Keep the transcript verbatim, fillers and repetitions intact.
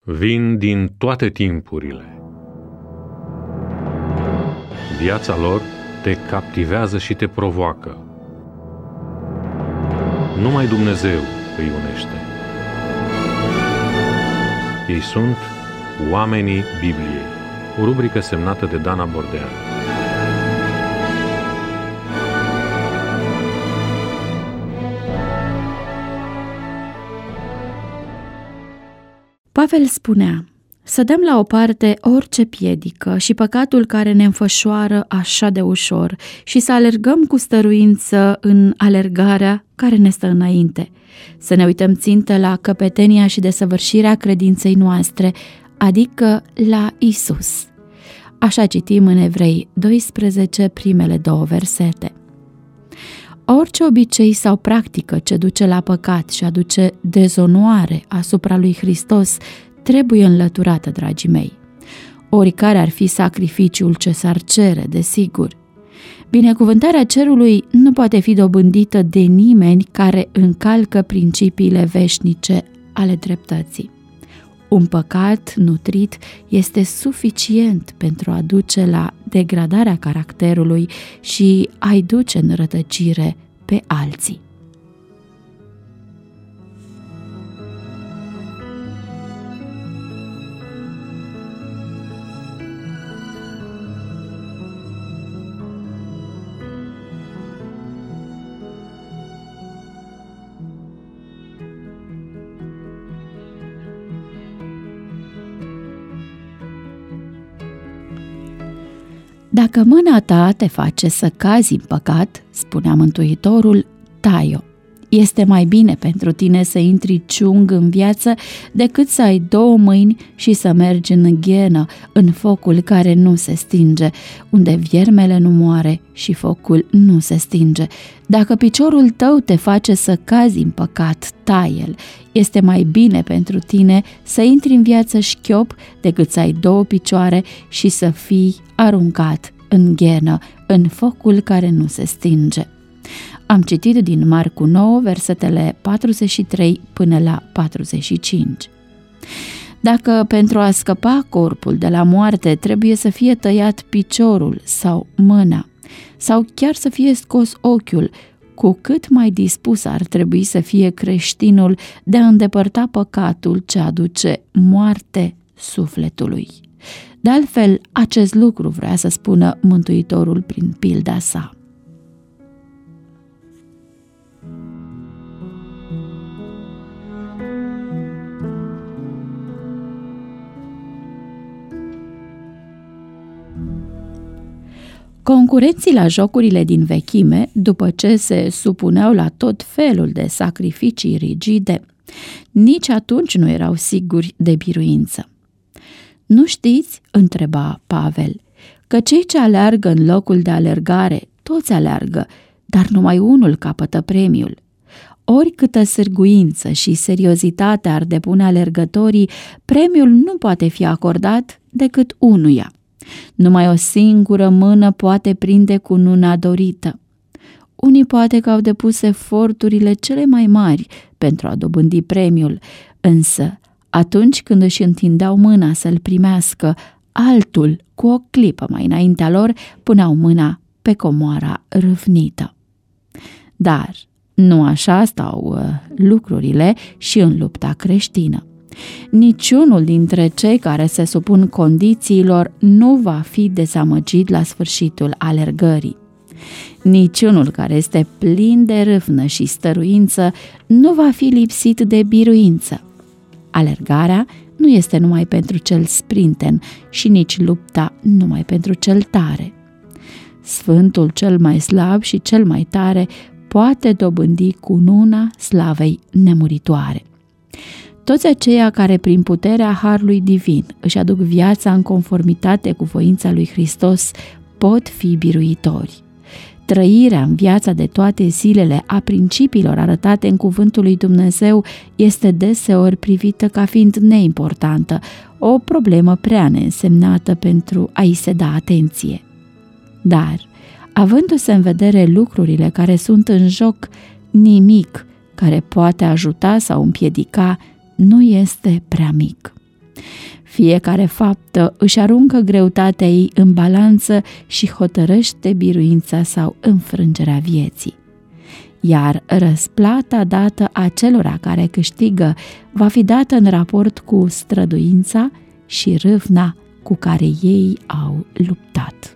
vin din toate timpurile. Viața lor te captivează și te provoacă. Numai Dumnezeu îi unește. Ei sunt Oamenii Bibliei, o rubrică semnată de Dana Bordean. Pavel spunea să dăm la o parte orice piedică și păcatul care ne înfășoară așa de ușor și să alergăm cu stăruință în alergarea care ne stă înainte. Să ne uităm țintă la căpetenia și desăvârșirea credinței noastre, adică la Isus. Așa citim în Evrei doisprezece, primele două versete. Orice obicei sau practică ce duce la păcat și aduce dezonoare asupra lui Hristos trebuie înlăturată, dragii mei. Oricare ar fi sacrificiul ce s-ar cere, desigur. Binecuvântarea cerului nu poate fi dobândită de nimeni care încalcă principiile veșnice ale dreptății. Un păcat nutrit este suficient pentru a duce la degradarea caracterului și a-i duce în rătăcire pe alții. Dacă mâna ta te face să cazi în păcat, spunea Mântuitorul, tai-o. Este mai bine pentru tine să intri ciung în viață decât să ai două mâini și să mergi în ghenă, în focul care nu se stinge, unde viermele nu moare și focul nu se stinge. Dacă piciorul tău te face să cazi în păcat, tai-l. Este mai bine pentru tine să intri în viață șchiop decât să ai două picioare și să fii aruncat în ghenă, în focul care nu se stinge. Am citit din Marcu nouă, versetele patruzeci și trei până la patruzeci și cinci. Dacă pentru a scăpa corpul de la moarte trebuie să fie tăiat piciorul sau mâna, sau chiar să fie scos ochiul, cu cât mai dispus ar trebui să fie creștinul de a îndepărta păcatul ce aduce moarte sufletului. De altfel, acest lucru vrea să spună Mântuitorul prin pilda sa. Concurenții la jocurile din vechime, după ce se supuneau la tot felul de sacrificii rigide, nici atunci nu erau siguri de biruință. Nu știți, întreba Pavel, că cei ce aleargă în locul de alergare, toți aleargă, dar numai unul capătă premiul. Oricâtă sârguință și seriozitate ar depune alergătorii, premiul nu poate fi acordat decât unuia. Numai o singură mână poate prinde cununa dorită. Unii poate că au depus eforturile cele mai mari pentru a dobândi premiul, însă atunci când își întindeau mâna să-l primească, altul, cu o clipă mai înaintea lor, puneau mâna pe comoara râvnită. Dar nu așa stau uh, lucrurile și în lupta creștină. Niciunul dintre cei care se supun condițiilor nu va fi dezamăgit la sfârșitul alergării. Niciunul care este plin de râvnă și stăruință nu va fi lipsit de biruință. Alergarea nu este numai pentru cel sprinten și nici lupta numai pentru cel tare. Sfântul cel mai slab și cel mai tare poate dobândi cununa slavei nemuritoare. Toți aceia care prin puterea harului divin își aduc viața în conformitate cu voința lui Hristos pot fi biruitori. Trăirea în viața de toate zilele a principiilor arătate în cuvântul lui Dumnezeu este deseori privită ca fiind neimportantă, o problemă prea neînsemnată pentru a-i se da atenție. Dar, avându-se în vedere lucrurile care sunt în joc, nimic care poate ajuta sau împiedica nu este prea mic. Fiecare faptă își aruncă greutatea ei în balanță și hotărăște biruința sau înfrângerea vieții. Iar răsplata dată acelora care câștigă va fi dată în raport cu străduința și râvna cu care ei au luptat.